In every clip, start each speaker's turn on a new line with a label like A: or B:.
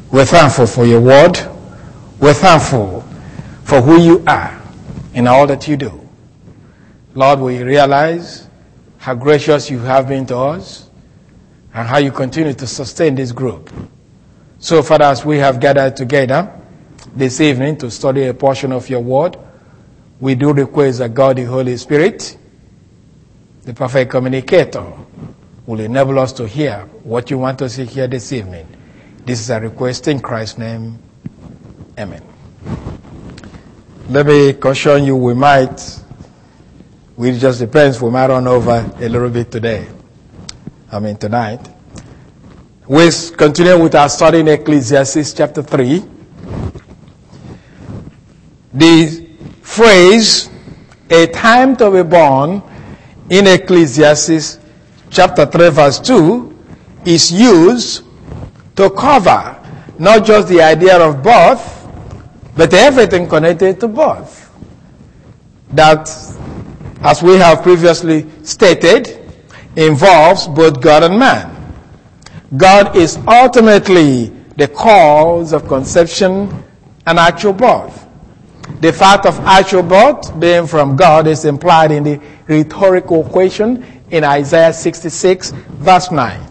A: We're thankful for your word. We're thankful for who you are in all that you do. Lord, we realize how gracious you have been to us and how you continue to sustain this group. So, Father, as we have gathered together this evening to study a portion of your word, we do request that God, the Holy Spirit, the perfect communicator, will enable us to hear what you want us to hear this evening. This is a request in Christ's name. Amen. Let me caution you, it just depends, we might run over a little bit tonight. We continue with our study in Ecclesiastes chapter 3. The phrase, a time to be born, in Ecclesiastes chapter 3 verse 2, is used to cover not just the idea of birth, but everything connected to birth. That, as we have previously stated, involves both God and man. God is ultimately the cause of conception and actual birth. The fact of actual birth being from God is implied in the rhetorical question in Isaiah 66 verse 9.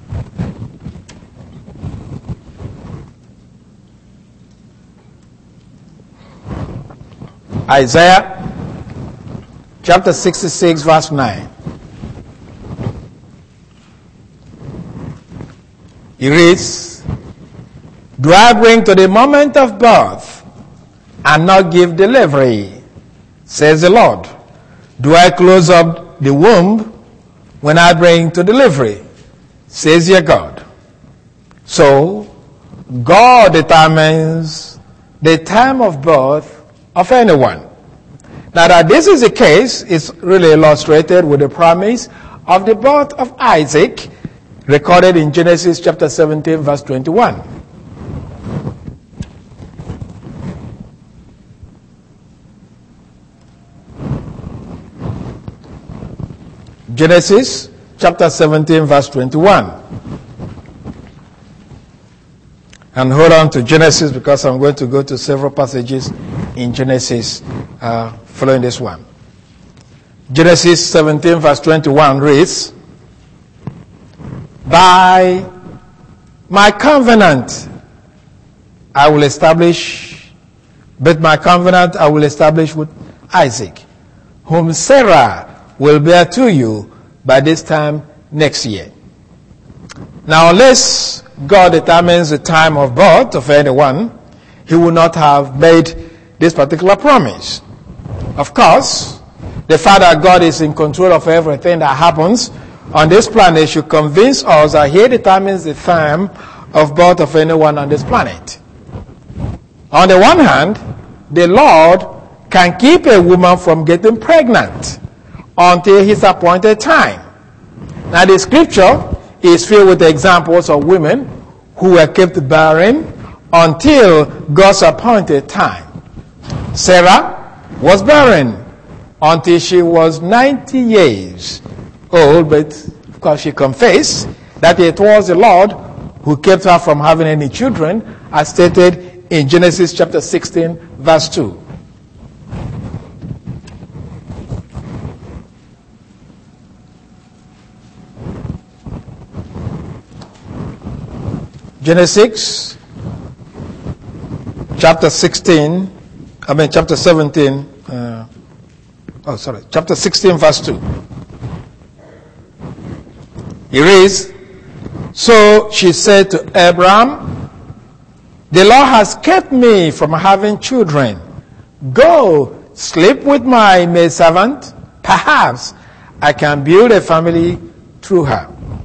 A: Isaiah chapter 66 verse 9. It reads, "Do I bring to the moment of birth and not give delivery, says the Lord? Do I close up the womb when I bring to delivery, says your God?" So, God determines the time of birth of anyone. Now that this is the case, it's really illustrated with the promise of the birth of Isaac, recorded in Genesis chapter 17 verse 21. Genesis chapter 17 verse 21. And hold on to Genesis because I'm going to go to several passages in Genesis following this one. Genesis 17 verse 21 reads, "By my covenant I will establish with Isaac, whom Sarah will bear to you by this time next year." Now, unless God determines the time of birth of anyone, he would not have made this particular promise. Of course, the fact that God is in control of everything that happens on this planet should convince us that he determines the time of birth of anyone on this planet. On the one hand, the Lord can keep a woman from getting pregnant until his appointed time. Now, the scripture is filled with examples of women who were kept barren until God's appointed time. Sarah was barren until she was 90 years old, but of course she confessed that it was the Lord who kept her from having any children, as stated in Genesis chapter 16 verse 2. Genesis chapter 16 verse 2. It reads, "So she said to Abraham, the Lord has kept me from having children. Go, sleep with my maidservant. Perhaps I can build a family through her."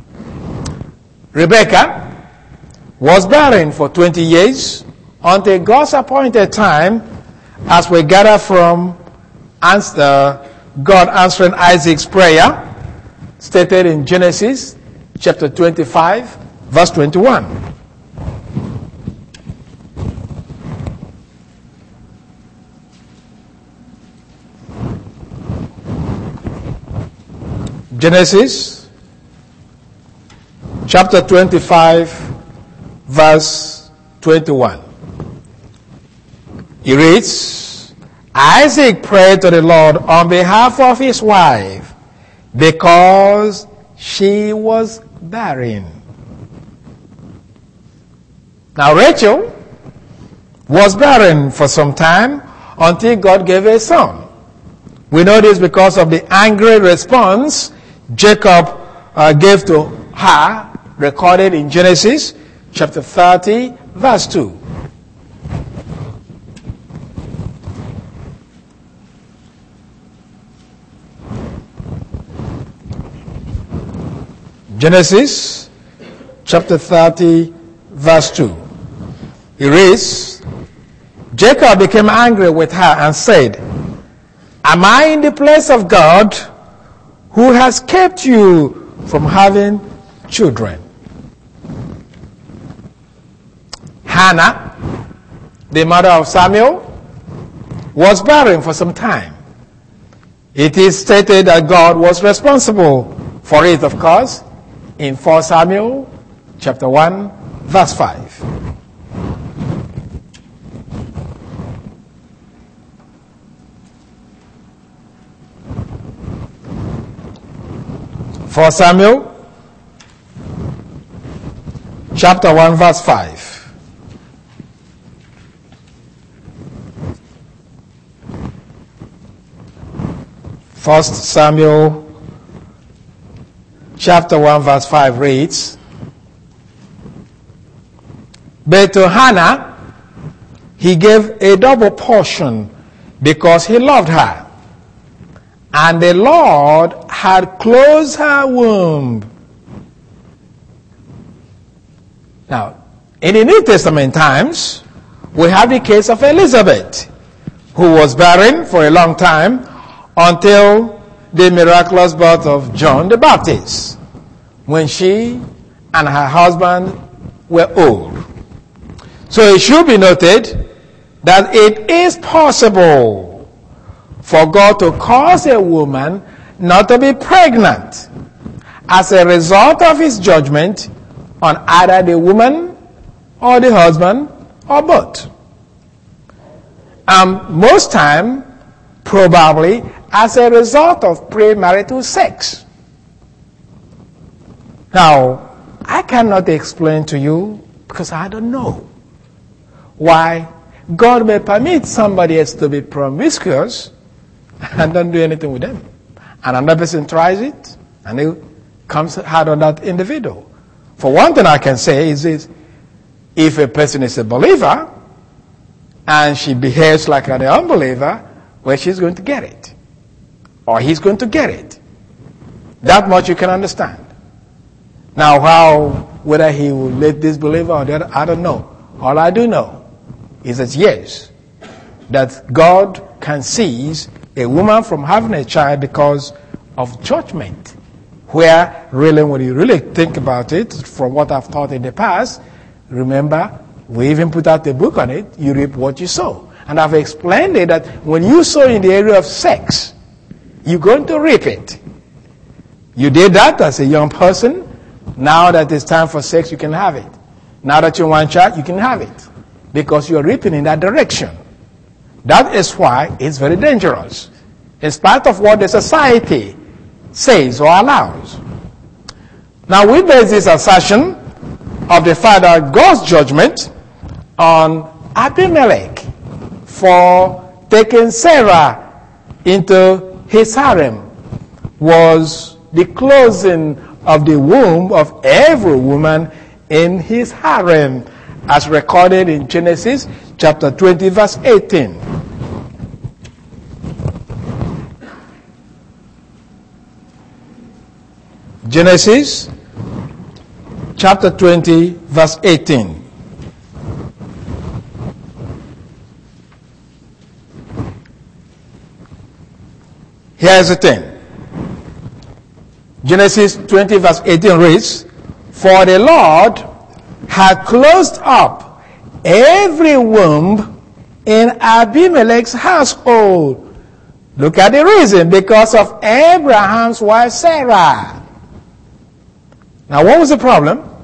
A: Rebekah was barren for 20 years until God's appointed time, as we gather from God answering Isaac's prayer, stated in Genesis chapter 25, verse 21. Genesis chapter 25, verse 21. He reads, Isaac prayed to the Lord on behalf of his wife because she was barren. Now Rachel was barren for some time until God gave her a son. We know this because of the angry response Jacob gave to her, recorded in Genesis chapter 30, verse 2. Genesis chapter 30, verse 2. It reads, Jacob became angry with her and said, Am I in the place of God who has kept you from having children? Hannah, the mother of Samuel, was barren for some time. It is stated that God was responsible for it, of course, in 1 Samuel chapter 1, verse 5. For Samuel chapter 1, verse 5. First Samuel chapter 1, verse 5 reads, But to Hannah he gave a double portion because he loved her. And the Lord had closed her womb. Now, in the New Testament times, we have the case of Elizabeth, who was barren for a long time until the miraculous birth of John the Baptist, when she and her husband were old. So it should be noted that it is possible for God to cause a woman not to be pregnant as a result of his judgment on either the woman or the husband or both. Most time, probably as a result of premarital sex. Now, I cannot explain to you, because I don't know, why God may permit somebody else to be promiscuous and don't do anything with them. And another person tries it, and it comes hard on that individual. For one thing I can say is this: if a person is a believer, and she behaves like an unbeliever, well, she's going to get it. Or he's going to get it. That much you can understand. Now, whether he will let this believer or the other, I don't know. All I do know is that yes, that God can seize a woman from having a child because of judgment. Where really, when you really think about it, from what I've taught in the past, remember, we even put out a book on it, you reap what you sow. And I've explained it that when you sow in the area of sex, you're going to reap it. You did that as a young person. Now that it's time for sex, you can have it. Now that you want a child, you can have it. Because you're reaping in that direction. That is why it's very dangerous. In spite of what the society says or allows. Now we base this assertion of the fact that God's judgment on Abimelech for taking Sarah into his harem was the closing of the womb of every woman in his harem, as recorded in Genesis chapter 20, verse 18. Genesis chapter 20, verse 18. Here's the thing. Genesis 20, verse 18 reads, For the Lord had closed up every womb in Abimelech's household. Look at the reason. Because of Abraham's wife Sarah. Now, what was the problem?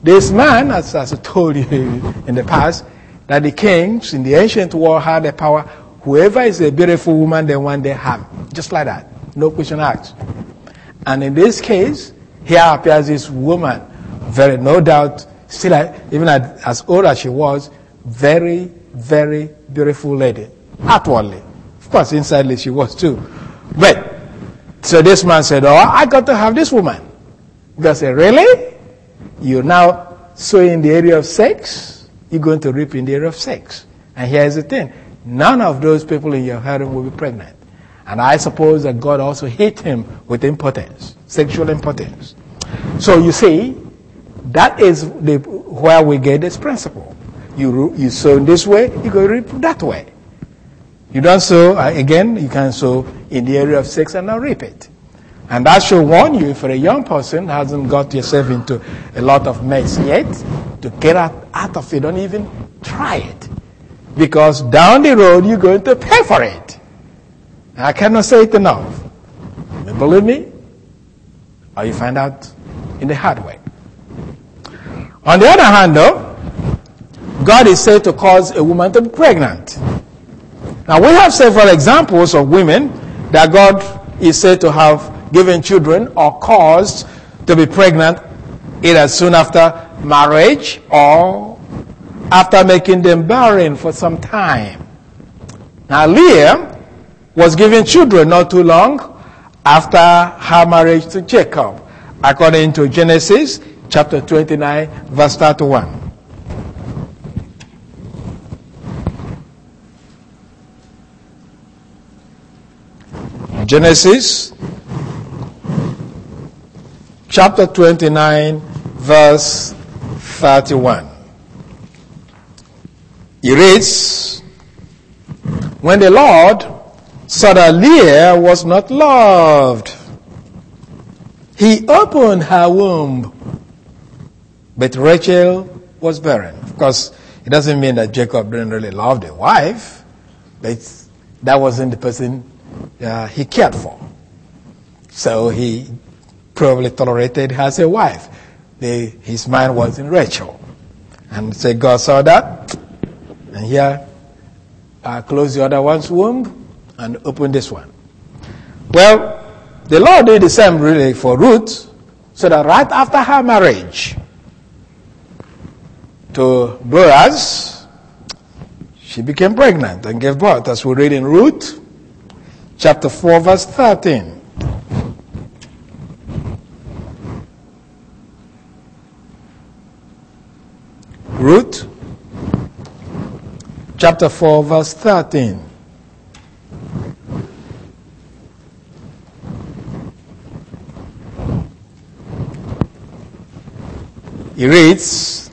A: this man, as I told you in the past, that the kings in the ancient world had the power. Whoever is a beautiful woman, they want they have. Just like that. No question asked. And in this case, here appears this woman, very, no doubt, still, even as old as she was, very, very beautiful lady. Outwardly. Of course, insidely she was too. But, so this man said, I got to have this woman. God said, really? You're now sowing in the area of sex? You're going to reap in the area of sex. And here's the thing. None of those people in your harem will be pregnant. And I suppose that God also hit him with impotence, sexual impotence. So you see, that is where we get this principle. You sow in this way, you go reap that way. You don't sow, again, you can sow in the area of sex and not reap it. And that should warn you, if a young person hasn't got yourself into a lot of mess yet, to get out of it, don't even try it. Because down the road, you're going to pay for it. I cannot say it enough. You believe me? Or you find out in the hard way. On the other hand, though, God is said to cause a woman to be pregnant. Now, we have several examples of women that God is said to have given children or caused to be pregnant either soon after marriage or after making them barren for some time. Now, Leah was given children not too long after her marriage to Jacob, according to Genesis chapter 29, verse 31. Genesis chapter 29, verse 31. It reads, when the Lord saw that Leah was not loved, he opened her womb, but Rachel was barren. Of course, it doesn't mean that Jacob didn't really love the wife, but that wasn't the person he cared for. So he probably tolerated her as a wife. His mind was in Rachel. And so God saw that, and here closed the other one's womb and opened this one. Well, the Lord did the same really for Ruth, so that right after her marriage to Boaz, she became pregnant and gave birth, as we read in Ruth chapter 4, verse 13. Ruth chapter 4, verse 13. It reads,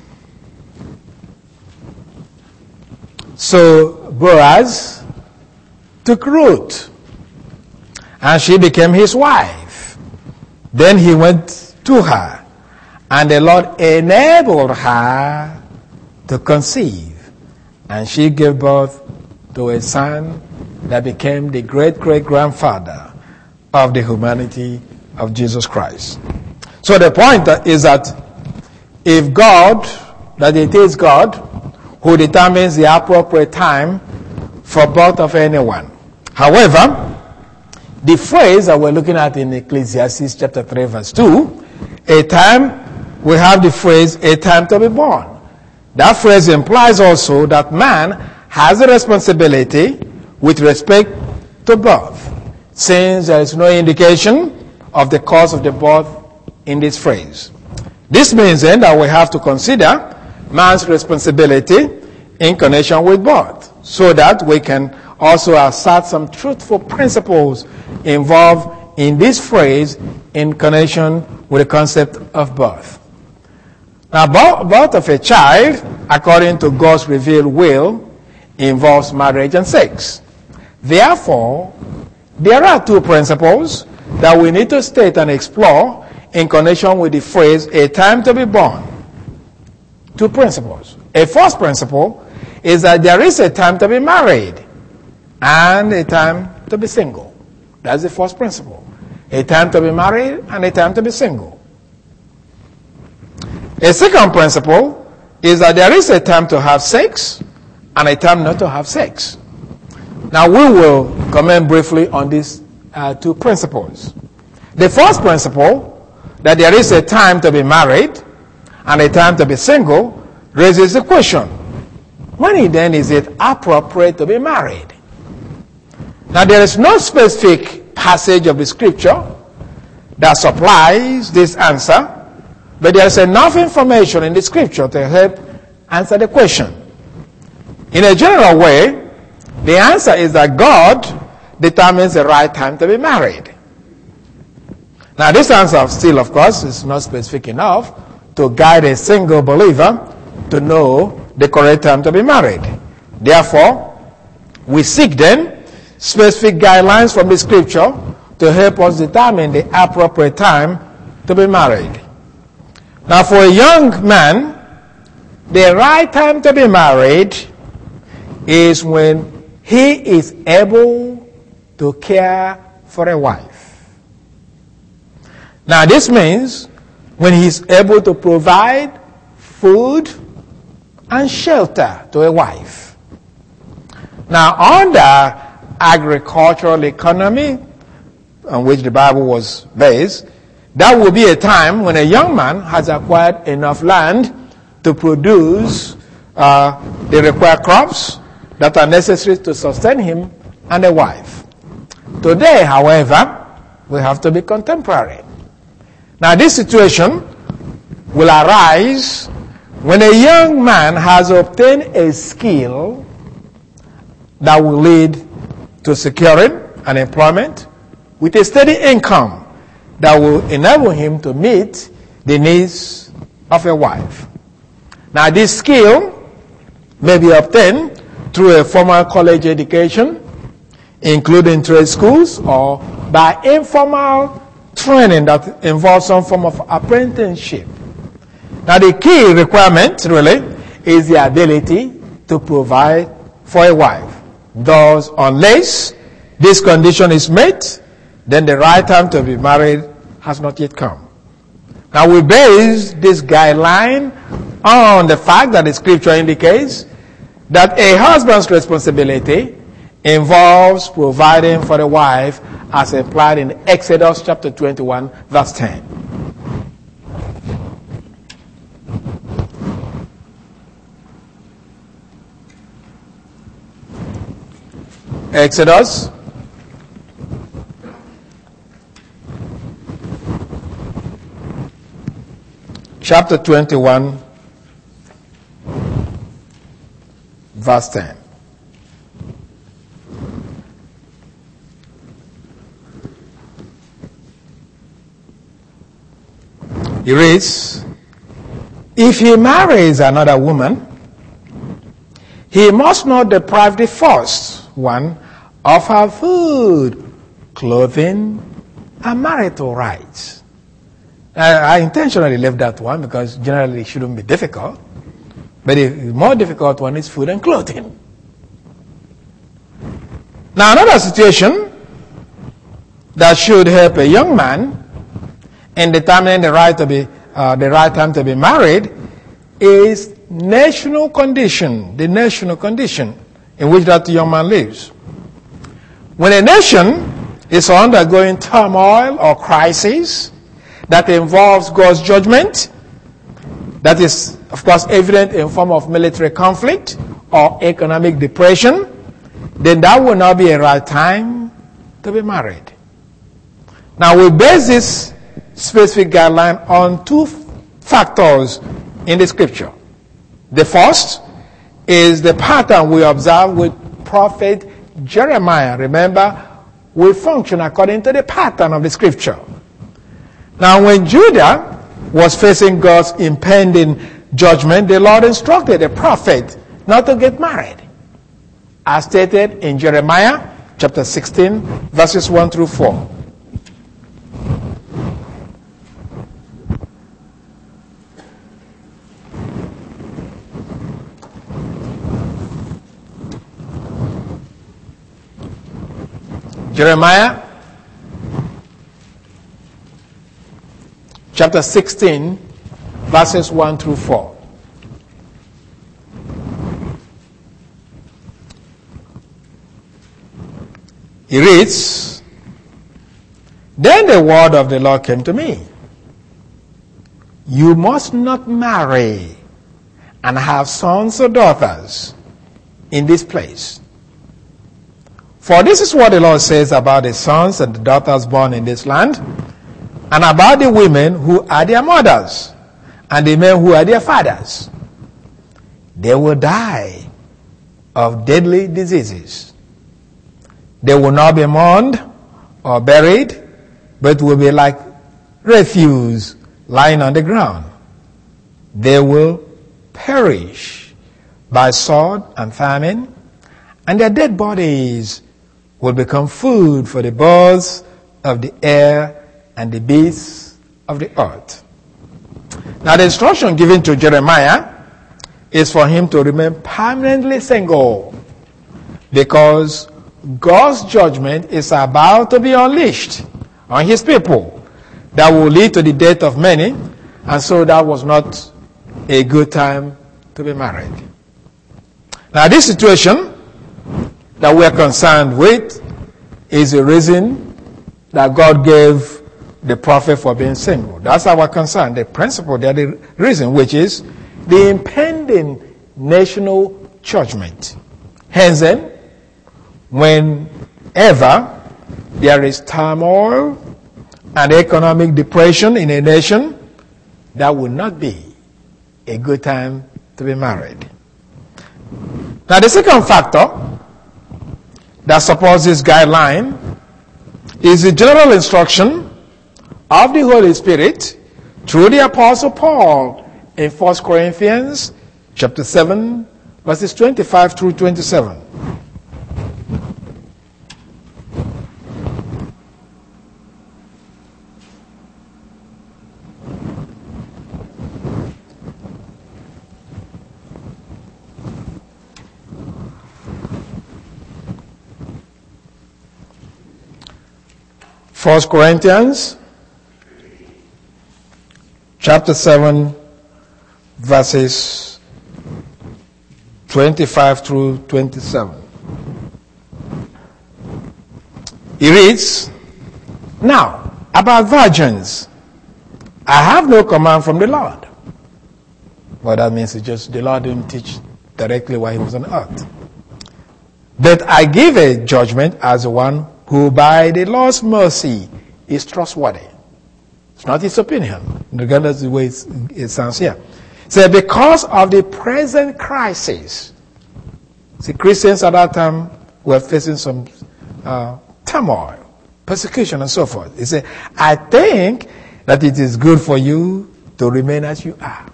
A: so Boaz took Ruth, and she became his wife. Then he went to her, and the Lord enabled her to conceive, and she gave birth to a son that became the great-great-grandfather of the humanity of Jesus Christ. So the point is that if God, that it is God who determines the appropriate time for birth of anyone. However, the phrase that we're looking at in Ecclesiastes chapter 3 verse 2, we have the phrase, a time to be born. That phrase implies also that man has a responsibility with respect to birth, since there is no indication of the cause of the birth in this phrase. This means then that we have to consider man's responsibility in connection with birth, so that we can also assert some truthful principles involved in this phrase in connection with the concept of birth. Now, birth of a child, according to God's revealed will, involves marriage and sex. Therefore, there are two principles that we need to state and explore in connection with the phrase, a time to be born. Two principles. A first principle is that there is a time to be married and a time to be single. That's the first principle. A time to be married and a time to be single. A second principle is that there is a time to have sex and a time not to have sex. Now we will comment briefly on these two principles. The first principle, that there is a time to be married and a time to be single, raises the question, when then is it appropriate to be married? Now there is no specific passage of the scripture that supplies this answer, but there is enough information in the scripture to help answer the question. In a general way, the answer is that God determines the right time to be married. Now this answer still, of course, is not specific enough to guide a single believer to know the correct time to be married. Therefore, we seek then specific guidelines from the scripture to help us determine the appropriate time to be married. Now for a young man, the right time to be married is when he is able to care for a wife. Now this means when he is able to provide food and shelter to a wife. Now under agricultural economy on which the Bible was based, that will be a time when a young man has acquired enough land to produce the required crops that are necessary to sustain him and a wife. Today, however, we have to be contemporary. Now this situation will arise when a young man has obtained a skill that will lead to securing an employment with a steady income that will enable him to meet the needs of a wife. Now this skill may be obtained through a formal college education, including trade schools, or by informal training that involves some form of apprenticeship. Now the key requirement really is the ability to provide for a wife. Thus, unless this condition is met, then the right time to be married has not yet come. Now we base this guideline on the fact that the scripture indicates that a husband's responsibility involves providing for the wife as implied in Exodus chapter 21 verse 10. Exodus chapter 21 verse 10. It reads, if he marries another woman, he must not deprive the first one of her food, clothing, and marital rights. I intentionally left that one because generally it shouldn't be difficult. But the more difficult one is food and clothing. Now another situation that should help a young man in determining the right time to be married is national condition, the national condition in which that young man lives. When a nation is undergoing turmoil or crisis that involves God's judgment, that is, of course, evident in form of military conflict or economic depression, then that will not be a right time to be married. Now, we base this specific guideline on two factors in the scripture. The first is the pattern we observe with prophet Jeremiah. Remember, we function according to the pattern of the scripture. Now, when Judah was facing God's impending judgment, the Lord instructed the prophet not to get married, as stated in Jeremiah chapter 16, verses 1 through 4. Jeremiah chapter 16, verses 1 through 4. He reads, "Then the word of the Lord came to me. You must not marry and have sons or daughters in this place. For this is what the Lord says about the sons and the daughters born in this land, and about the women who are their mothers, and the men who are their fathers. They will die of deadly diseases. They will not be mourned or buried, but will be like refuse lying on the ground. They will perish by sword and famine, and their dead bodies will become food for the birds of the air and the beasts of the earth." Now the instruction given to Jeremiah is for him to remain permanently single, because God's judgment is about to be unleashed on his people that will lead to the death of many, and so that was not a good time to be married. Now this situation that we are concerned with is the reason that God gave the prophet for being single. That's our concern, the principle, the reason, which is the impending national judgment. Hence then, whenever there is turmoil and economic depression in a nation, that would not be a good time to be married. Now the second factor that supports this guideline is the general instruction of the Holy Spirit through the Apostle Paul in 1 Corinthians chapter 7, verses 25 through 27. First Corinthians chapter 7, verses 25 through 27. He reads, "Now, about virgins, I have no command from the Lord." Well, that means it's just the Lord didn't teach directly while he was on earth. "But I give a judgment as the one who by the Lord's mercy is trustworthy." It's not his opinion, regardless of the way it sounds here. So because of the present crisis, see, Christians at that time were facing some turmoil, persecution, and so forth. He said, "I think that it is good for you to remain as you are."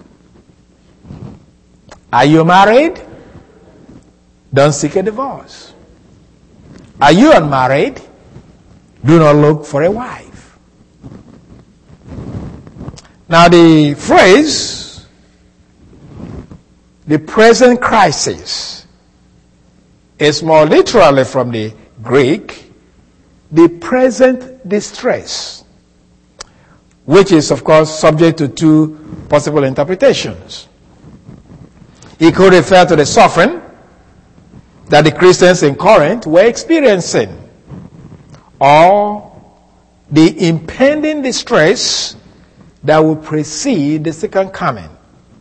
A: Are you married? Don't seek a divorce. Are you unmarried? Do not look for a wife. Now the phrase, the present crisis, is more literally from the Greek, the present distress, which is of course subject to two possible interpretations. It could refer to the suffering that the Christians in Corinth were experiencing, or the impending distress that will precede the second coming.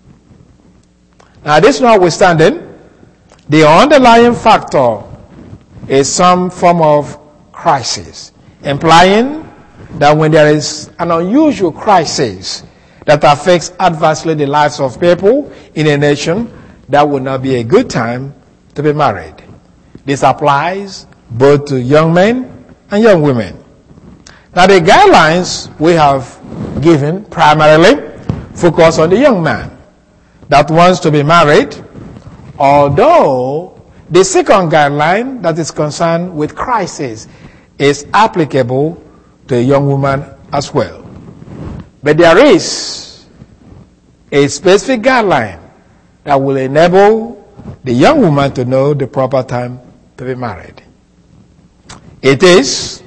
A: Now, this notwithstanding, the underlying factor is some form of crisis, implying that when there is an unusual crisis that affects adversely the lives of people in a nation, that would not be a good time to be married. This applies both to young men and young women. Now the guidelines we have given primarily focus on the young man that wants to be married, although the second guideline that is concerned with crisis is applicable to a young woman as well. But there is a specific guideline that will enable the young woman to know the proper time to be married. It is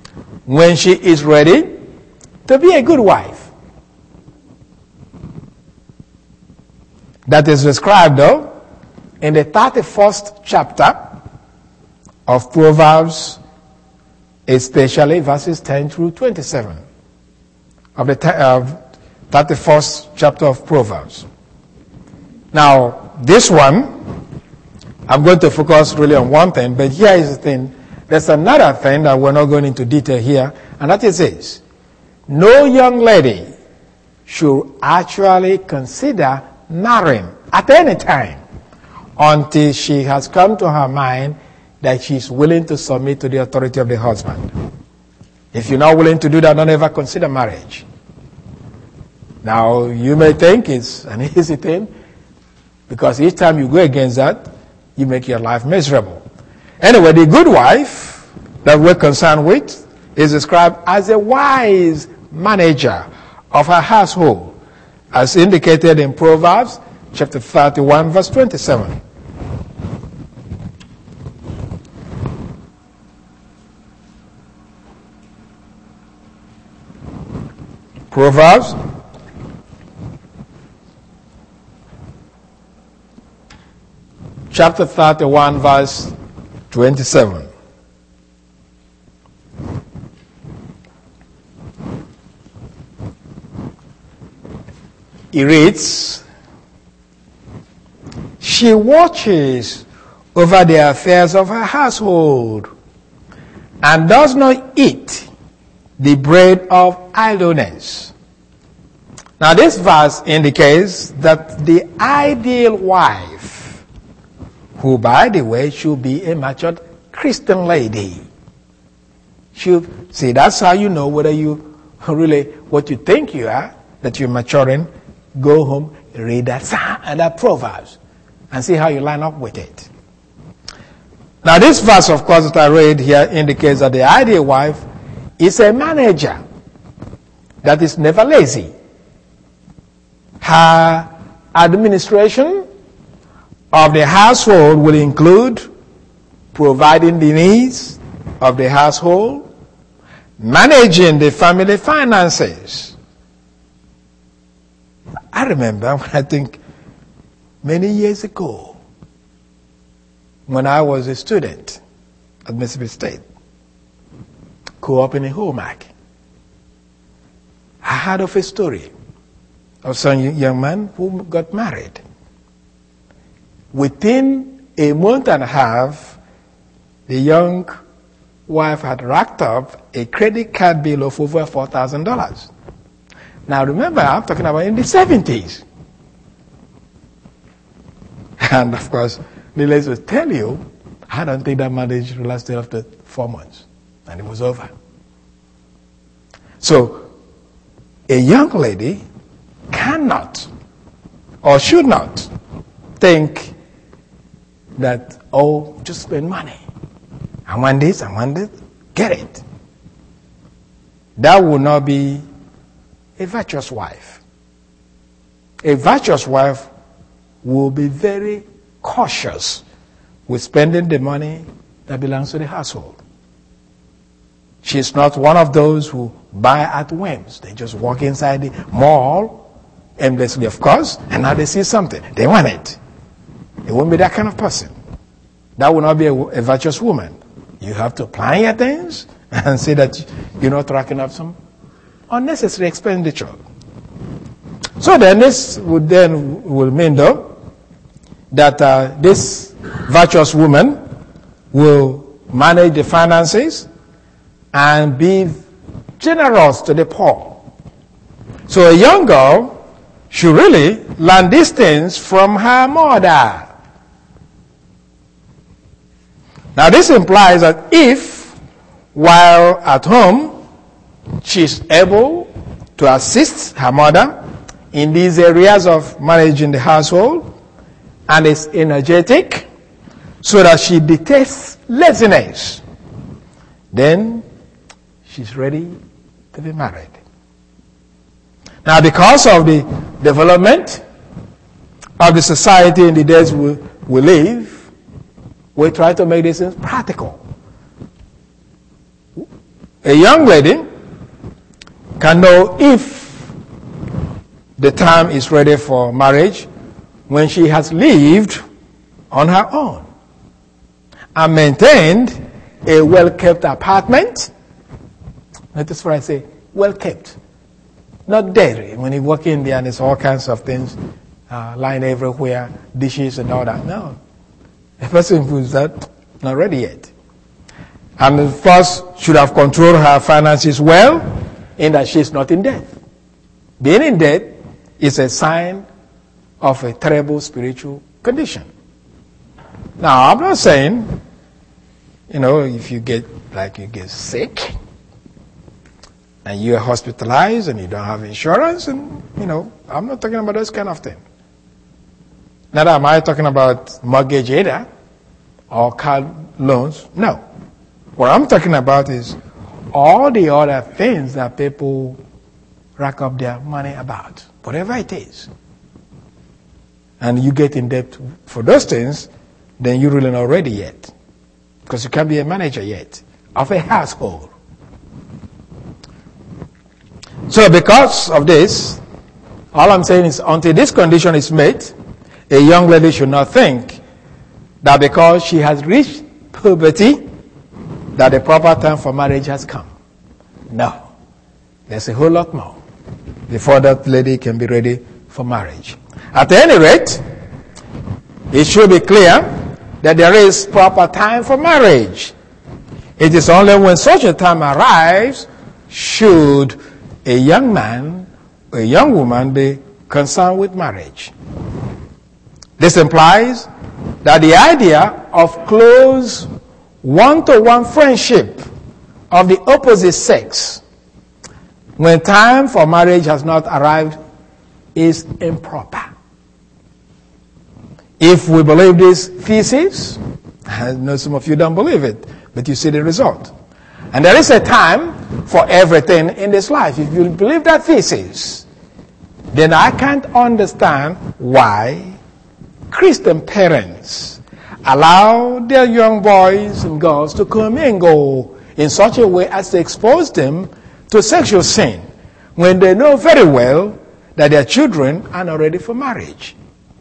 A: when she is ready to be a good wife. that is described, though, in the 31st chapter of Proverbs, especially verses 10 through 27 of the 31st chapter of Proverbs. Now, this one, I'm going to focus really on one thing, but here is the thing. There's another thing that we're not going into detail here, and that is this. No young lady should actually consider marrying at any time until she has come to her mind that she's willing to submit to the authority of the husband. If you're not willing to do that, don't ever consider marriage. Now, you may think it's an easy thing, because each time you go against that, you make your life miserable. Anyway, the good wife that we're concerned with is described as a wise manager of her household, as indicated in Proverbs chapter 31, verse 27. Proverbs chapter 31, verse 27. It reads, she watches over the affairs of her household and does not eat the bread of idleness. Now this verse indicates that the ideal wife, who by the way should be a matured Christian lady, should see, that's how you know whether you really what you think you are, that you're maturing. Go home, read that Proverbs, and see how you line up with it. Now this verse, of course, that I read here indicates that the ideal wife is a manager that is never lazy. Her administration of the household will include providing the needs of the household, managing the family finances. I remember, I think, many years ago, when I was a student at Mississippi State, co-op in Hallmark, I heard of a story of some young man who got married. Within a month and a half, the young wife had racked up a credit card bill of over $4,000. Now remember, I'm talking about in the 70s. And of course, needless to tell you, I don't think that marriage lasted after 4 months. And it was over. So, a young lady cannot or should not think that, oh, just spend money. I want this, get it. That would not be a virtuous wife. A virtuous wife will be very cautious with spending the money that belongs to the household. She's not one of those who buy at whims. They just walk inside the mall aimlessly, of course, and now they see something. They want it. It won't be that kind of person. That will not be a virtuous woman. You have to plan your things and see that you're not racking up some unnecessary expenditure. So then this will mean, though, that this virtuous woman will manage the finances and be generous to the poor. So a young girl should really learn these things from her mother. Now this implies that if, while at home, she's able to assist her mother in these areas of managing the household and is energetic so that she detests laziness, then she's ready to be married. Now, because of the development of the society in the days we live, we try to make these things practical. A young lady can know if the time is ready for marriage when she has lived on her own and maintained a well-kept apartment. Notice what I say, well-kept. Not dirty. When you walk in there and there's all kinds of things lying everywhere, dishes and all that. No. A person who's that, not ready yet. And first should have controlled her finances well, in that she's not in debt. Being in debt is a sign of a terrible spiritual condition. Now, I'm not saying, if you get sick, and you are hospitalized and you don't have insurance, and, I'm not talking about those kind of thing. Neither am I talking about mortgage either, or car loans. No. What I'm talking about is all the other things that people rack up their money about, whatever it is. And you get in debt for those things, then you're really not ready yet. Because you can't be a manager yet of a household. So because of this, all I'm saying is until this condition is met, a young lady should not think that because she has reached puberty, that the proper time for marriage has come. No. There's a whole lot more before that lady can be ready for marriage. At any rate, it should be clear that there is proper time for marriage. It is only when such a time arrives should a young man, a young woman be concerned with marriage. This implies that the idea of close one-to-one friendship of the opposite sex when time for marriage has not arrived is improper. If we believe this thesis, I know some of you don't believe it, but you see the result. And there is a time for everything in this life. If you believe that thesis, then I can't understand why Christian parents allow their young boys and girls to commingle in such a way as to expose them to sexual sin when they know very well that their children are not ready for marriage.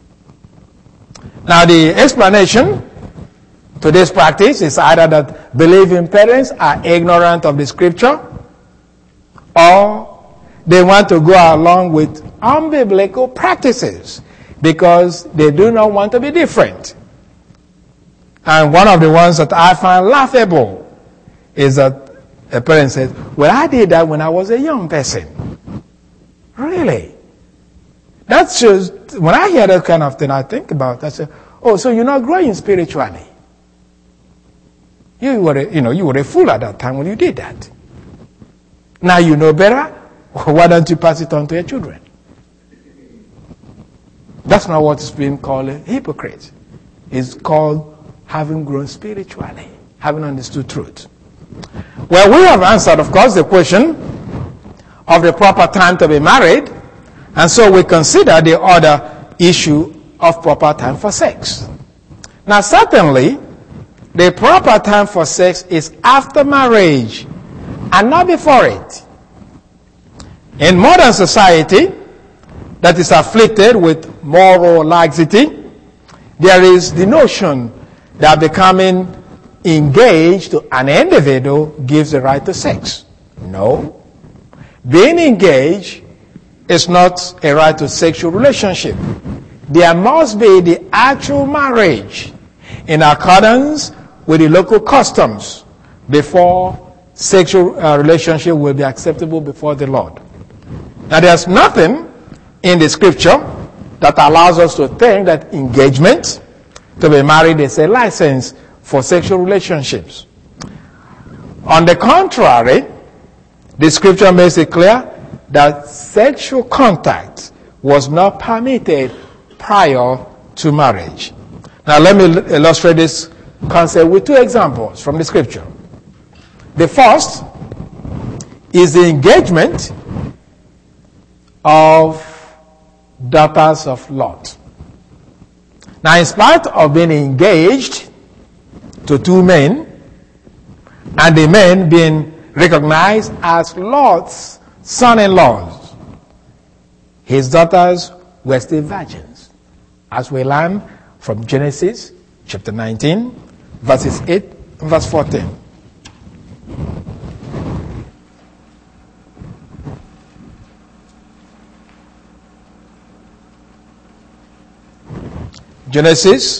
A: Now, the explanation to this practice is either that believing parents are ignorant of the scripture, or they want to go along with unbiblical practices because they do not want to be different. And one of the ones that I find laughable is that a parent says, well, I did that when I was a young person. Really? That's just, when I hear that kind of thing, I think about it. I say, oh, so you're not growing spiritually. You were a fool at that time when you did that. Now you know better. Why don't you pass it on to your children? That's not what is being called a hypocrite. It's called having grown spiritually, having understood truth. Well, we have answered, of course, the question of the proper time to be married, and so we consider the other issue of proper time for sex. Now, certainly, the proper time for sex is after marriage and not before it. In modern society that is afflicted with moral laxity, there is the notion that becoming engaged to an individual gives the right to sex. No. Being engaged is not a right to sexual relationship. There must be the actual marriage in accordance with the local customs before sexual relationship will be acceptable before the Lord. Now, there's nothing in the scripture that allows us to think that engagement to be married is a license for sexual relationships. On the contrary, the scripture makes it clear that sexual contact was not permitted prior to marriage. Now, let me illustrate this concept with two examples from the scripture. The first is the engagement of daughters of Lot. Now, in spite of being engaged to two men, and the men being recognized as Lot's son-in-laws, his daughters were still virgins. as we learn from Genesis chapter 19, verses 8 and verse 14. Genesis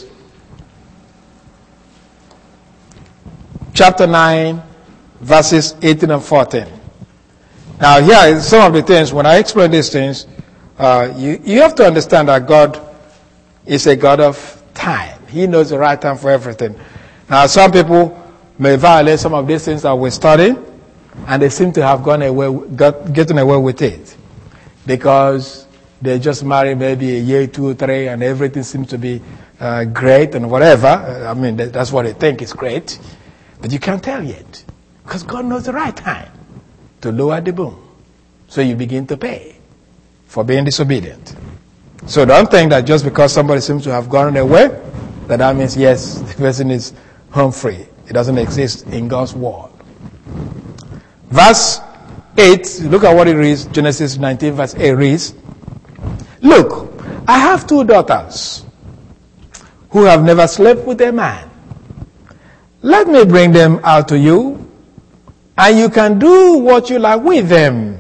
A: chapter 9, verses 18 and 14. Now, here is some of the things. When I explain these things, you have to understand that God is a God of time. He knows the right time for everything. Now, some people may violate some of these things that we're studying, and they seem to have gotten away with it because they just married maybe a year, 2 or 3, and everything seems to be great and whatever. I mean, that's what they think is great. But you can't tell yet because God knows the right time to lower the boom. So you begin to pay for being disobedient. So don't think that just because somebody seems to have gone away, that means, yes, the person is home free. It doesn't exist in God's world. Verse 8, look at what it reads. Genesis 19 verse 8 reads, "Look, I have 2 daughters who have never slept with a man. Let me bring them out to you, and you can do what you like with them.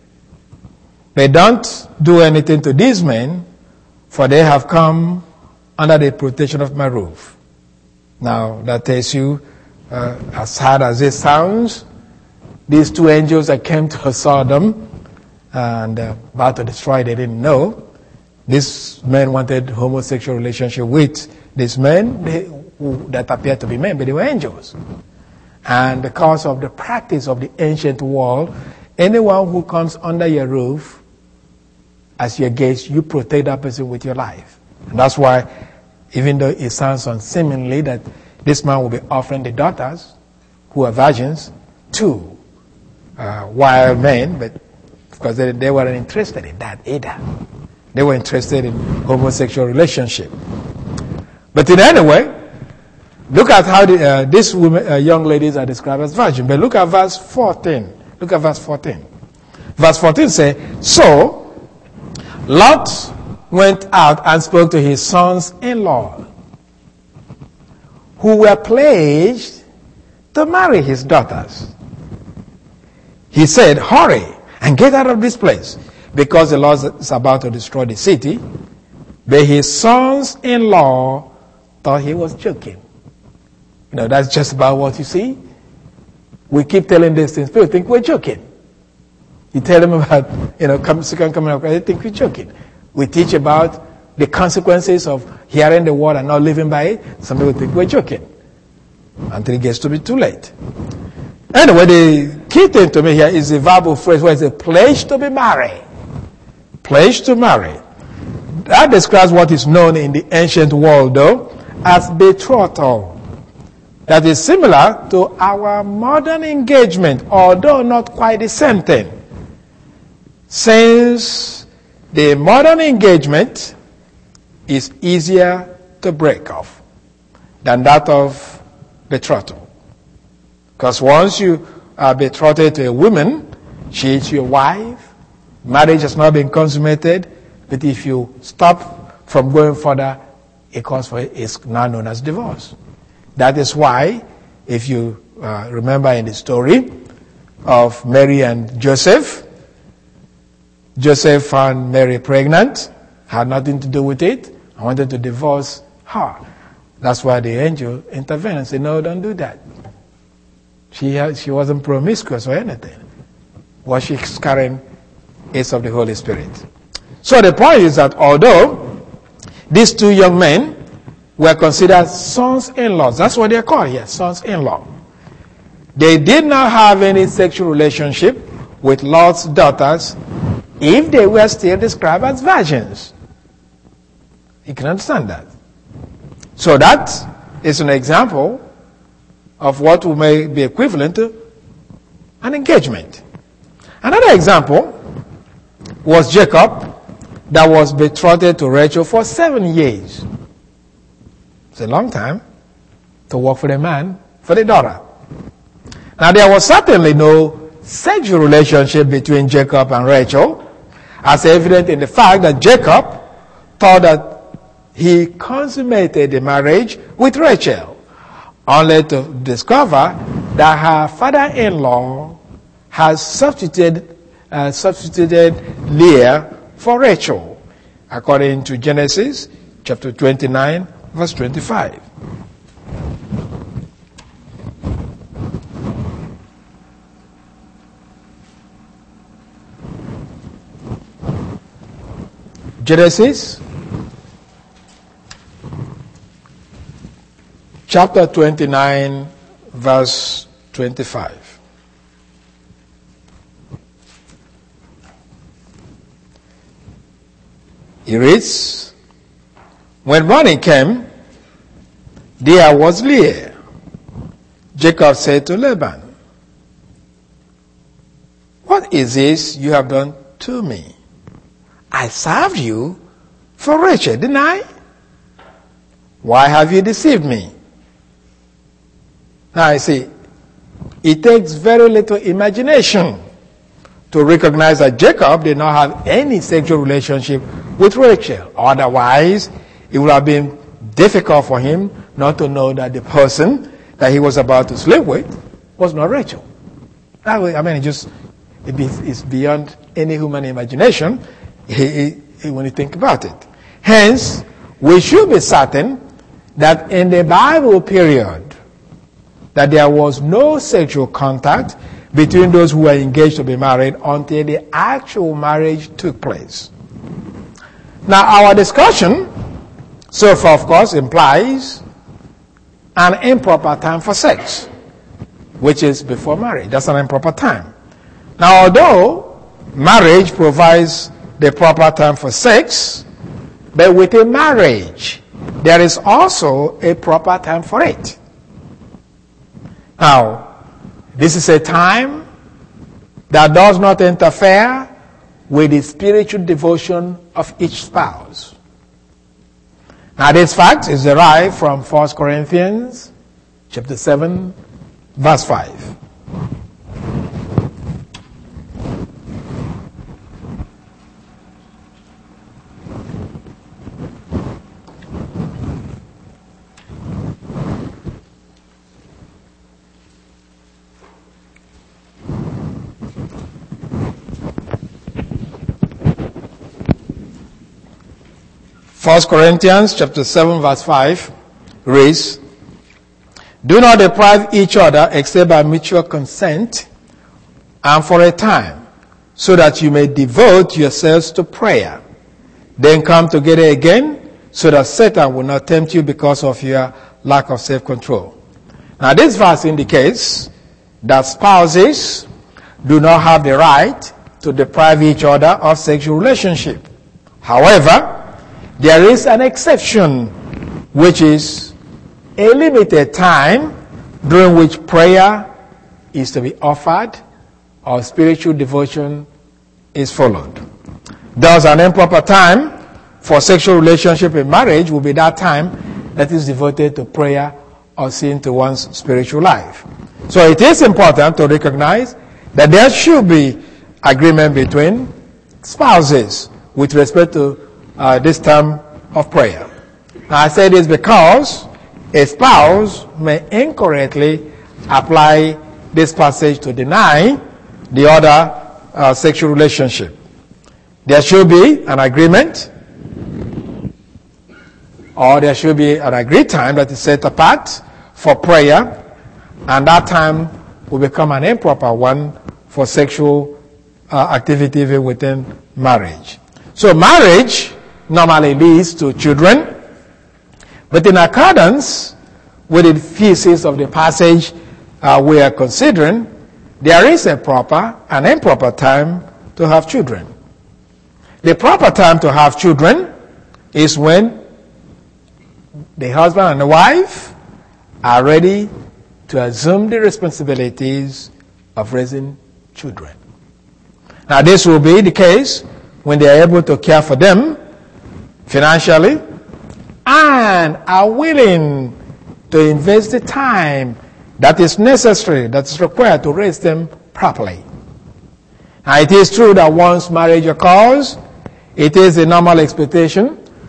A: But don't do anything to these men, for they have come under the protection of my roof." Now, that tells you, as hard as it sounds, these 2 angels that came to Sodom and about to destroy, they didn't know. These men wanted homosexual relationship with these men that appeared to be men, but they were angels. And because of the practice of the ancient world, anyone who comes under your roof, as your guest, you protect that person with your life. And that's why, even though it sounds unseemly that this man will be offering the daughters, who are virgins, to wild men, but because they weren't interested in that either. They were interested in homosexual relationship. But in any way, look at how these young ladies are described as virgin. But look at verse 14. Look at verse 14. Verse 14 says, "So Lot went out and spoke to his sons-in-law, who were pledged to marry his daughters. He said, 'Hurry and get out of this place, because the Lord is about to destroy the city.' But his sons-in-law thought he was joking." You know, that's just about what you see. We keep telling these things. People think we're joking. You tell them about, second coming of Christ, they think we're joking. We teach about the consequences of hearing the word and not living by it. Some people think we're joking until it gets to be too late. Anyway, the key thing to me here is the verbal phrase where it's a pledge to be married. Pledge to marry. That describes what is known in the ancient world, though, as betrothal. That is similar to our modern engagement, although not quite the same thing. Since the modern engagement is easier to break off than that of betrothal. Because once you are betrothed to a woman, she is your wife. Marriage has not been consummated, but if you stop from going further, it's now known as divorce. That is why, if you remember in the story of Mary and Joseph, Joseph found Mary pregnant, had nothing to do with it, and wanted to divorce her. That's why the angel intervened and said, "No, don't do that." She wasn't promiscuous or anything. What she's carrying is of the Holy Spirit. So the point is that although these 2 young men were considered sons-in-laws, that's what they're called here, sons-in-law, they did not have any sexual relationship with Lot's daughters if they were still described as virgins. You can understand that. So that is an example of what may be equivalent to an engagement. Another example was Jacob, that was betrothed to Rachel for 7 years. It's a long time to work for the man, for the daughter. Now, there was certainly no sexual relationship between Jacob and Rachel, as evident in the fact that Jacob thought that he consummated the marriage with Rachel, only to discover that her father-in-law has substituted Leah for Rachel, according to Genesis chapter 29, verse 25. Genesis chapter 29, verse 25. He reads, when morning came, there was Leah. Jacob said to Laban, what is this you have done to me? I served you for Rachel, didn't I? Why have you deceived me? Now I see, it takes very little imagination to recognize that Jacob did not have any sexual relationship with Rachel. Otherwise, it would have been difficult for him not to know that the person that he was about to sleep with was not Rachel. That way, I mean, it's beyond any human imagination when you think about it. Hence, we should be certain that in the Bible period, that there was no sexual contact between those who were engaged to be married until the actual marriage took place. Now, our discussion so far, of course, implies an improper time for sex, which is before marriage. That's an improper time. Now, although marriage provides the proper time for sex, but within marriage, there is also a proper time for it. Now, this is a time that does not interfere with the spiritual devotion of each spouse. Now, this fact is derived from 1 Corinthians chapter 7, verse 5. 1 Corinthians chapter 7 verse 5 reads, do not deprive each other except by mutual consent and for a time, so that you may devote yourselves to prayer. Then come together again, so that Satan will not tempt you because of your lack of self-control. Now this verse indicates that spouses do not have the right to deprive each other of sexual relationship. However, there is an exception, which is a limited time during which prayer is to be offered or spiritual devotion is followed. Thus, an improper time for sexual relationship in marriage will be that time that is devoted to prayer or seeing to one's spiritual life. So it is important to recognize that there should be agreement between spouses with respect to this time of prayer. Now, I say this because a spouse may incorrectly apply this passage to deny the other sexual relationship. There should be an agreement, or there should be an agreed time that is set apart for prayer, and that time will become an improper one for sexual activity within marriage. So marriage normally leads to children, but in accordance with the thesis of the passage we are considering, there is a proper and improper time to have children. The proper time to have children is when the husband and the wife are ready to assume the responsibilities of raising children. Now, this will be the case when they are able to care for them financially and are willing to invest the time that is necessary, that is required to raise them properly. Now, it is true that once marriage occurs, it is a normal expectation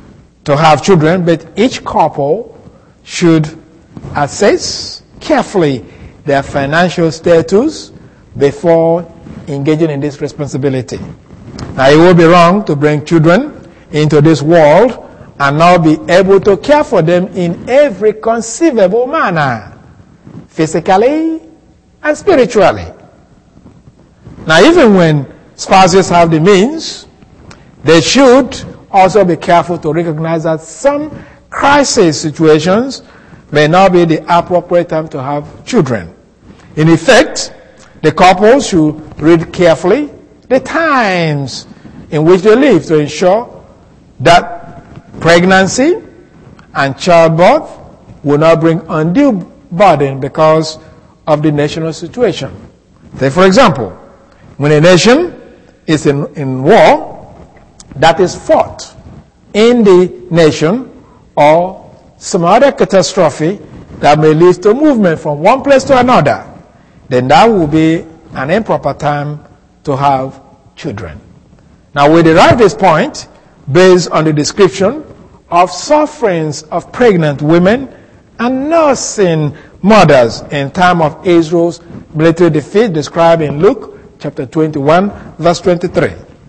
A: to have children, but each couple should assess carefully their financial status before engaging in this responsibility. Now, it would be wrong to bring children into this world and not be able to care for them in every conceivable manner, physically and spiritually. Now, even when spouses have the means, they should also be careful to recognize that some crisis situations may not be the appropriate time to have children. In effect, the couple should read carefully the times in which they live to ensure that pregnancy and childbirth will not bring undue burden because of the national situation. Say, for example, when a nation is in war, that is fought in the nation, or some other catastrophe that may lead to movement from one place to another, then that will be an improper time to have children. Now, we derive this point based on the description of sufferings of pregnant women and nursing mothers in time of Israel's military defeat described in Luke chapter 21, verse 23.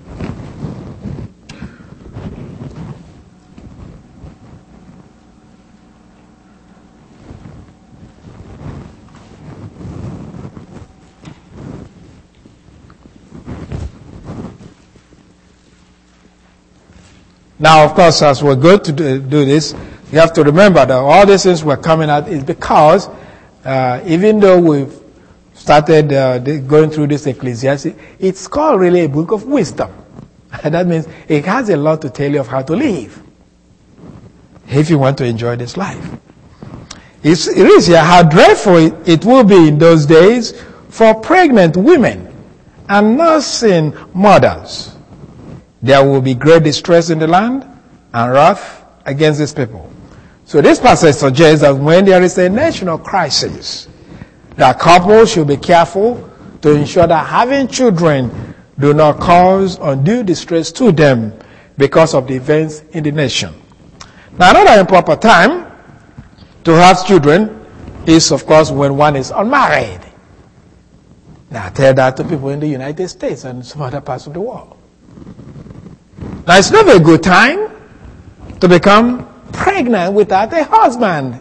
A: Now, of course, as we're going to do this, you have to remember that all these things we're coming at is because even though we've started going through this Ecclesiastes, it's called really a book of wisdom. And that means it has a lot to tell you of how to live if you want to enjoy this life. It is here how dreadful it will be in those days for pregnant women and nursing mothers. There will be great distress in the land and wrath against these people. So this passage suggests that when there is a national crisis, that couples should be careful to ensure that having children do not cause undue distress to them because of the events in the nation. Now, another improper time to have children is, of course, when one is unmarried. Now, I tell that to people in the United States and some other parts of the world. Now, it's never a good time to become pregnant without a husband.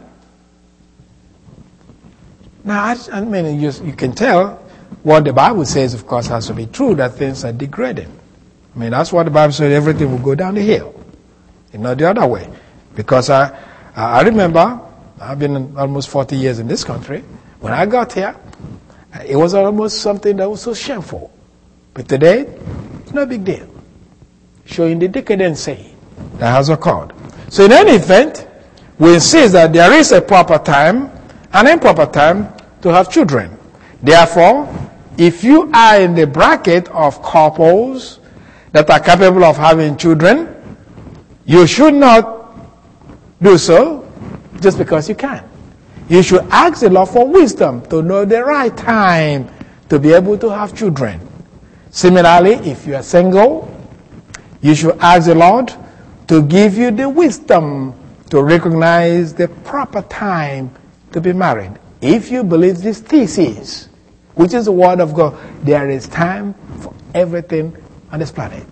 A: Now, I mean, you can tell what the Bible says, of course, has to be true, that things are degrading. I mean, that's what the Bible says, everything will go down the hill, and not the other way. Because I remember, I've been almost 40 years in this country. When I got here, it was almost something that was so shameful. But today, it's no big deal. Showing the decadency that has occurred. So in any event, we insist that there is a proper time and improper time to have children. Therefore, if you are in the bracket of couples that are capable of having children, you should not do so just because you can. You should ask the Lord for wisdom to know the right time to be able to have children. Similarly, if you are single, you should ask the Lord to give you the wisdom to recognize the proper time to be married. If you believe this thesis, which is the word of God, there is time for everything on this planet.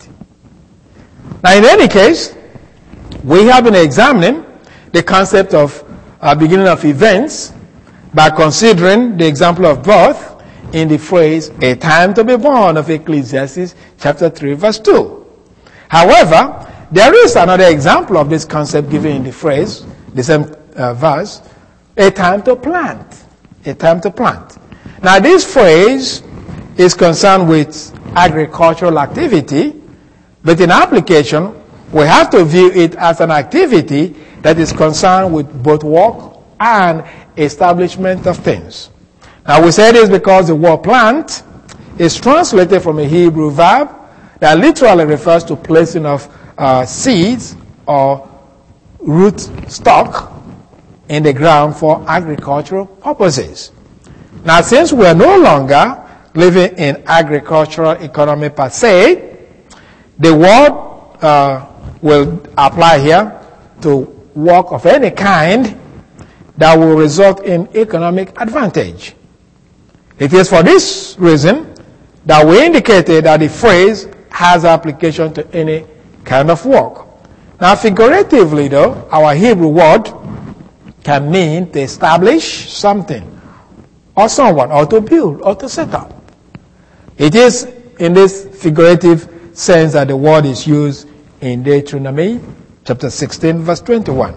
A: Now, in any case, we have been examining the concept of beginning of events by considering the example of birth in the phrase, a time to be born of Ecclesiastes chapter 3, verse 2. However, there is another example of this concept given in the phrase, the same verse, a time to plant. A time to plant. Now, this phrase is concerned with agricultural activity, but in application, we have to view it as an activity that is concerned with both work and establishment of things. Now, we say this because the word plant is translated from a Hebrew verb that literally refers to placing of seeds or root stock in the ground for agricultural purposes. Now, since we are no longer living in agricultural economy per se, the word will apply here to work of any kind that will result in economic advantage. It is for this reason that we indicated that the phrase has application to any kind of work. Now, figuratively, though, our Hebrew word can mean to establish something, or someone, or to build, or to set up. It is in this figurative sense that the word is used in Deuteronomy chapter 16, verse 21.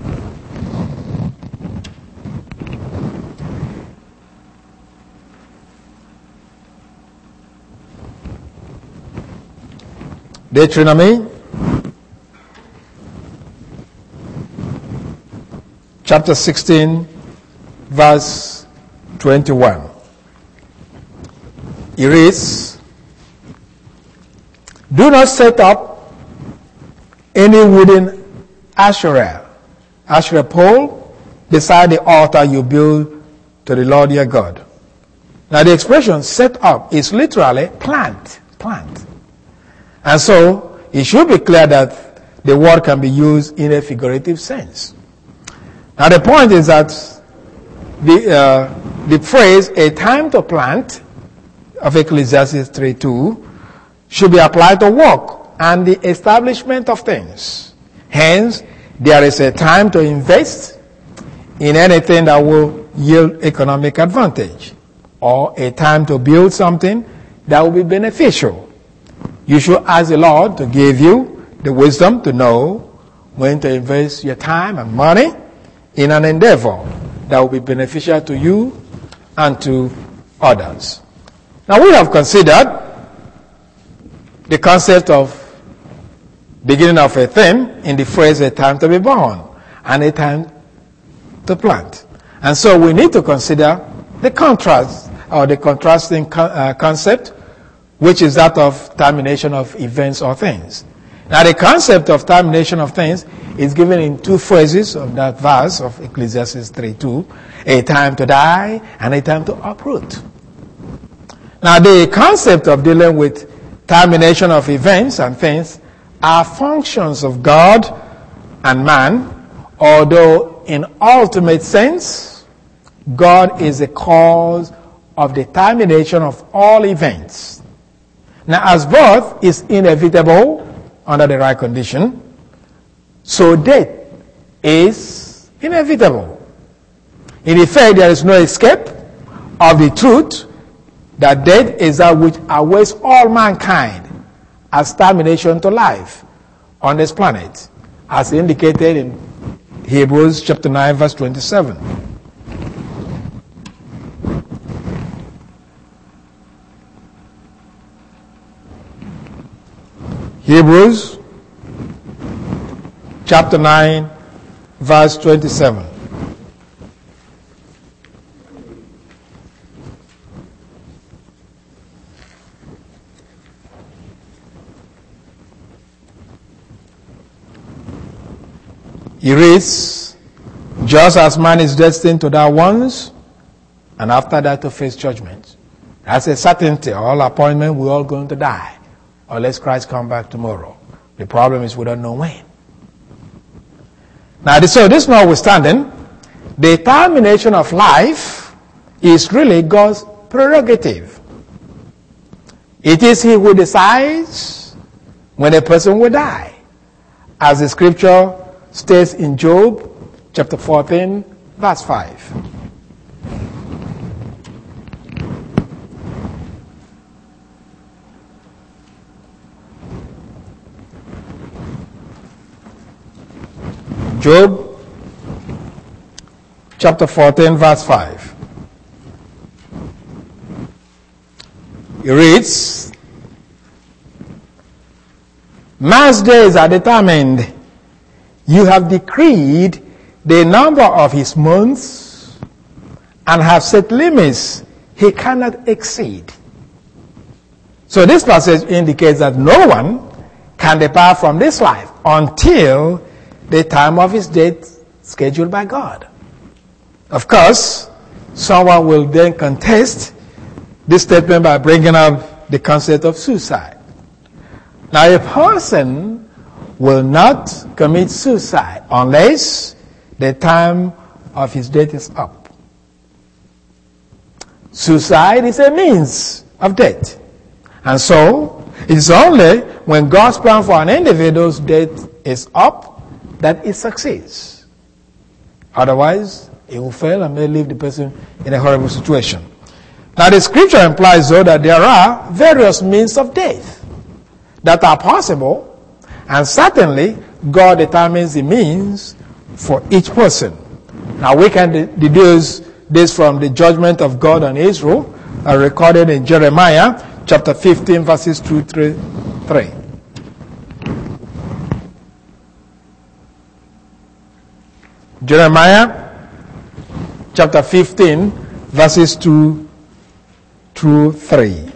A: Deuteronomy chapter 16, verse 21. It reads, "Do not set up any wooden Asherah pole beside the altar you build to the Lord your God." Now the expression set up is literally plant. And so it should be clear that the word can be used in a figurative sense. Now the point is that the phrase "a time to plant" of Ecclesiastes 3:2 should be applied to work and the establishment of things. Hence, there is a time to invest in anything that will yield economic advantage, or a time to build something that will be beneficial. You should ask the Lord to give you the wisdom to know when to invest your time and money in an endeavor that will be beneficial to you and to others. Now, we have considered the concept of beginning of a thing in the phrase "a time to be born" and "a time to plant." And so we need to consider the contrast, or the contrasting concept, which is that of termination of events or things. Now, the concept of termination of things is given in two phrases of that verse of Ecclesiastes 3:2, "a time to die" and "a time to uproot." Now, the concept of dealing with termination of events and things are functions of God and man, although in ultimate sense, God is the cause of the termination of all events. Now, as birth is inevitable under the right condition, so death is inevitable. In effect, there is no escape of the truth that death is that which awaits all mankind as termination to life on this planet, as indicated in Hebrews chapter 9, verse 27. Hebrews chapter 9, verse 27. He reads, "Just as man is destined to die once, and after that to face judgment." That's a certainty. All appointment, we're all going to die, unless Christ come back tomorrow. The problem is we don't know when. Now, so this notwithstanding, the termination of life is really God's prerogative. It is He who decides when a person will die, as the scripture states in Job chapter 14, verse 5. Job chapter 14, verse 5. It reads, "Man's days are determined. You have decreed the number of his months and have set limits he cannot exceed." So this passage indicates that no one can depart from this life until the time of his death scheduled by God. Of course, someone will then contest this statement by bringing up the concept of suicide. Now, a person will not commit suicide unless the time of his death is up. Suicide is a means of death. And so, it's only when God's plan for an individual's death is up that it succeeds. Otherwise, it will fail and may leave the person in a horrible situation. Now, the scripture implies, though, that there are various means of death that are possible, and certainly God determines the means for each person. Now, we can deduce this from the judgment of God on Israel, recorded in Jeremiah chapter 15, verses 2 through 3. Jeremiah chapter 15, verses 2 through 3.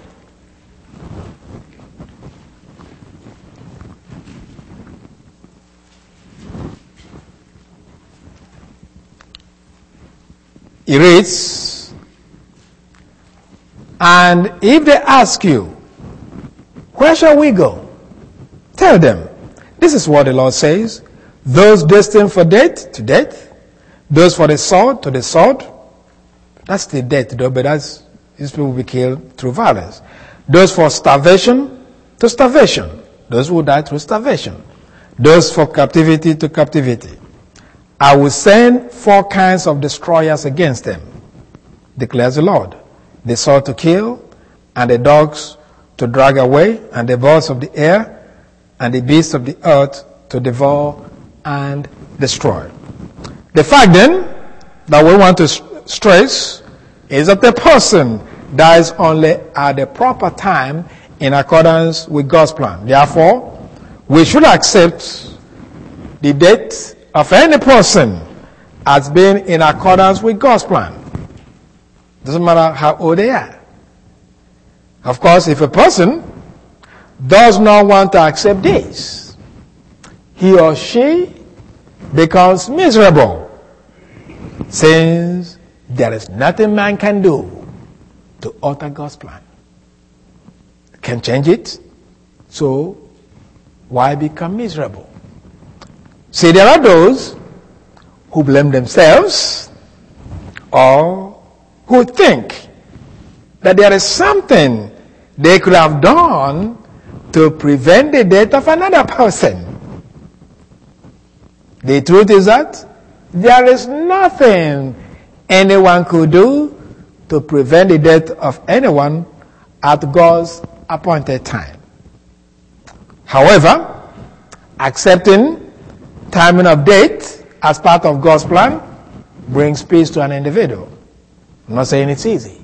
A: It reads, "And if they ask you, where shall we go? Tell them, this is what the Lord says, those destined for death, to death, those for the sword, to the sword." That's the death, though, but these people will be killed through violence. Those for starvation, to starvation. Those who die through starvation. Those for captivity, to captivity. I will send 4 kinds of destroyers against them, declares the Lord. The sword to kill, and the dogs to drag away, and the birds of the air, and the beasts of the earth to devour and destroy. The fact then that we want to stress is that the person dies only at the proper time in accordance with God's plan. Therefore, we should accept the death of any person as being in accordance with God's plan. Doesn't matter how old they are. Of course, if a person does not want to accept this, he or she becomes miserable, since there is nothing man can do to alter God's plan. Can't change it, so why become miserable? See, there are those who blame themselves or who think that there is something they could have done to prevent the death of another person. The truth is that there is nothing anyone could do to prevent the death of anyone at God's appointed time. However, accepting timing of death as part of God's plan brings peace to an individual. I'm not saying it's easy.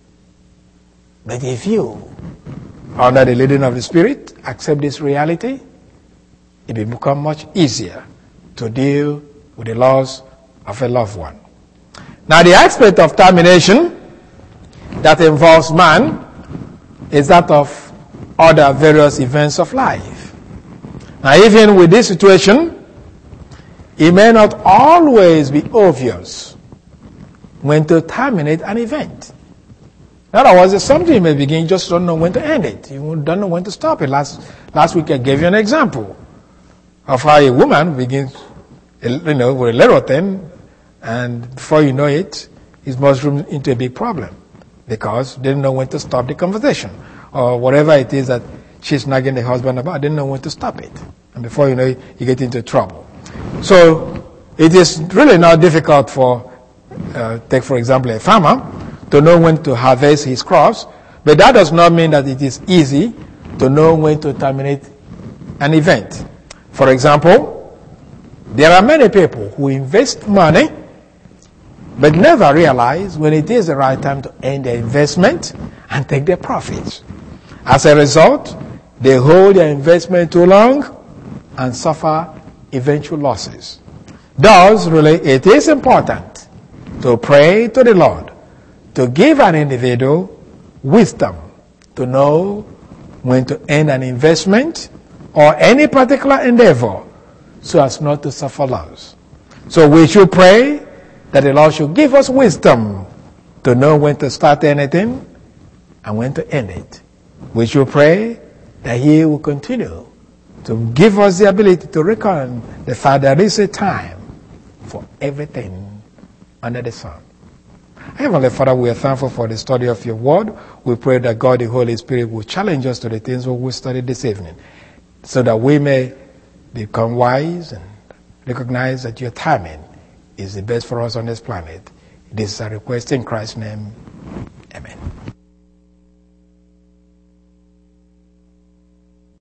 A: But if you, under the leading of the Spirit, accept this reality, it will become much easier to deal with the loss of a loved one. Now, the aspect of termination that involves man is that of other various events of life. Now, even with this situation, it may not always be obvious when to terminate an event. In other words, there's something you may begin, you just don't know when to end it. You don't know when to stop it. Last week I gave you an example of how a woman begins, with a little thing, and before you know it, it's mushroomed into a big problem because they didn't know when to stop the conversation, or whatever it is that she's nagging the husband about, didn't know when to stop it. And before you know it, you get into trouble. So it is really not difficult for, take for example, a farmer to know when to harvest his crops, but that does not mean that it is easy to know when to terminate an event. For example, there are many people who invest money but never realize when it is the right time to end their investment and take their profits. As a result, they hold their investment too long and suffer eventual losses. Thus, really, it is important to pray to the Lord to give an individual wisdom to know when to end an investment or any particular endeavor so as not to suffer loss. So we should pray that the Lord should give us wisdom to know when to start anything and when to end it. We should pray that He will continue to give us the ability to reckon the fact that there is a time for everything under the sun. Heavenly Father, we are thankful for the study of your word. We pray that God, the Holy Spirit, will challenge us to the things we will study this evening, so that we may become wise and recognize that your timing is the best for us on this planet. This is a request in Christ's name.